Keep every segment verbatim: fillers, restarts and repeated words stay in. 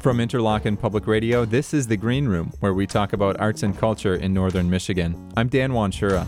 From Interlochen Public Radio, this is The Green Room, where we talk about arts and culture in northern Michigan. I'm Dan Wanshura.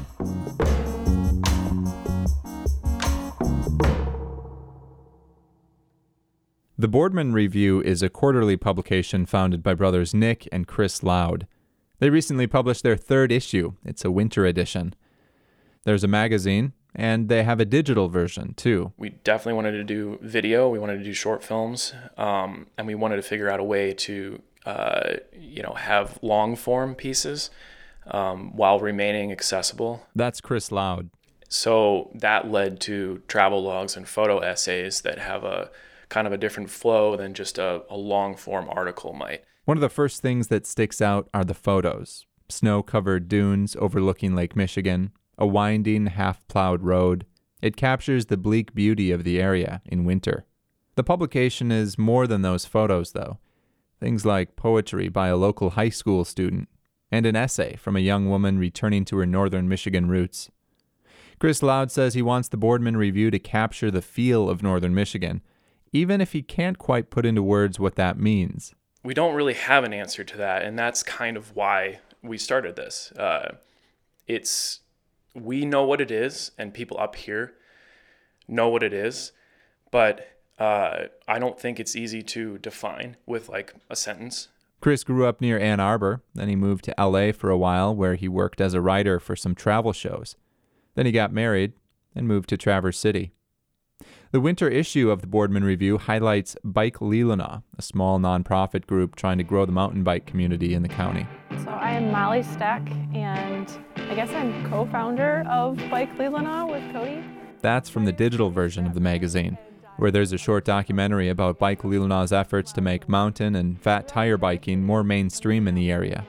The Boardman Review is a quarterly publication founded by brothers Nick and Chris Loud. They recently published their third issue. It's a winter edition. There's a magazine, and they have a digital version, too. We definitely wanted to do video. We wanted to do short films, um, and we wanted to figure out a way to, uh, you know, have long-form pieces um, while remaining accessible. That's Chris Loud. So that led to travel logs and photo essays that have a kind of a different flow than just a, a long-form article might. One of the first things that sticks out are the photos. Snow-covered dunes overlooking Lake Michigan, a winding, half-plowed road. It captures the bleak beauty of the area in winter. The publication is more than those photos, though. Things like poetry by a local high school student, and an essay from a young woman returning to her northern Michigan roots. Chris Loud says he wants the Boardman Review to capture the feel of northern Michigan, even if he can't quite put into words what that means. We don't really have an answer to that, and that's kind of why we started this. Uh, it's... We know what it is, and people up here know what it is, but uh, I don't think it's easy to define with like a sentence. Chris grew up near Ann Arbor, then he moved to L A for a while where he worked as a writer for some travel shows. Then he got married and moved to Traverse City. The winter issue of the Boardman Review highlights Bike Leelanau, a small nonprofit group trying to grow the mountain bike community in the county. So I am Molly Steck, and I guess I'm co-founder of Bike Leelanau with Cody. That's from the digital version of the magazine, where there's a short documentary about Bike Leelanau's efforts to make mountain and fat tire biking more mainstream in the area.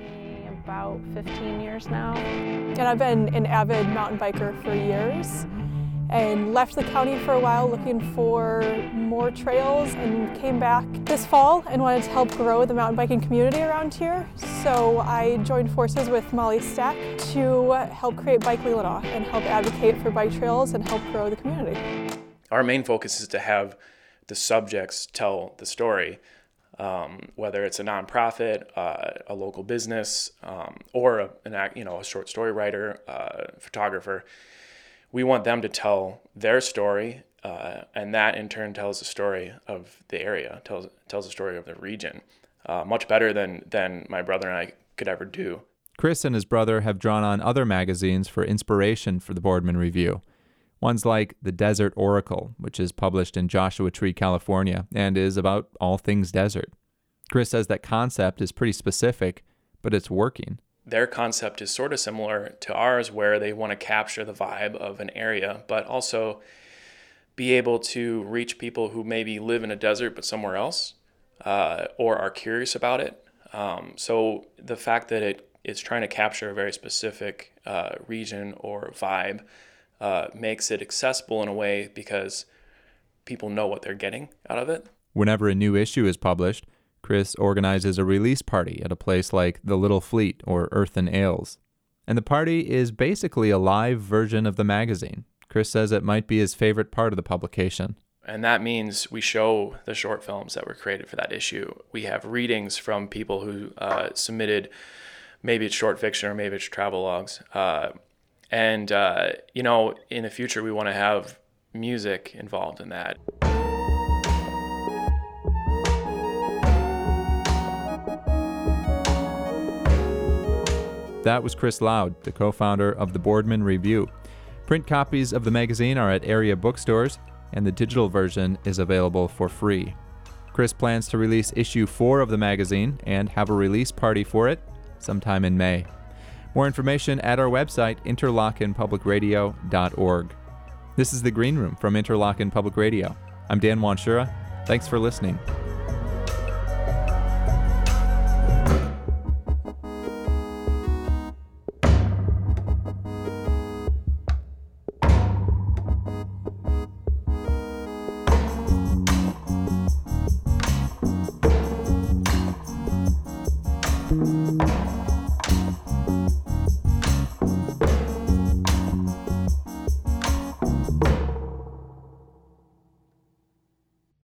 About fifteen years now. And I've been an avid mountain biker for years, and left the county for a while looking for more trails, and came back this fall and wanted to help grow the mountain biking community around here. So I joined forces with Molly Stack to help create Bike Leelanau and help advocate for bike trails and help grow the community. Our main focus is to have the subjects tell the story, um, whether it's a nonprofit, uh, a local business, um, or a, an act, you know, a short story writer, uh, photographer. We want them to tell their story, uh, and that in turn tells the story of the area, tells tells the story of the region, uh, much better than than my brother and I could ever do. Chris and his brother have drawn on other magazines for inspiration for the Boardman Review. Ones like The Desert Oracle, which is published in Joshua Tree, California, and is about all things desert. Chris says that concept is pretty specific, but it's working. Their concept is sort of similar to ours, where they want to capture the vibe of an area, but also be able to reach people who maybe live in a desert but somewhere else, uh, or are curious about it. Um, so the fact that it it's trying to capture a very specific uh, region or vibe uh, makes it accessible in a way because people know what they're getting out of it. Whenever a new issue is published, Chris organizes a release party at a place like the Little Fleet or Earth and Ales. And the party is basically a live version of the magazine. Chris says it might be his favorite part of the publication. And that means we show the short films that were created for that issue. We have readings from people who uh, submitted, maybe it's short fiction or maybe it's travel logs. Uh, and, uh, you know, in the future, we want to have music involved in that. That was Chris Loud, the co-founder of the Boardman Review. Print copies of the magazine are at area bookstores, and the digital version is available for free. Chris plans to release issue four of the magazine and have a release party for it sometime in May. More information at our website, interlochen public radio dot org. This is The Green Room from Interlochen Public Radio. I'm Dan Wanshura. Thanks for listening.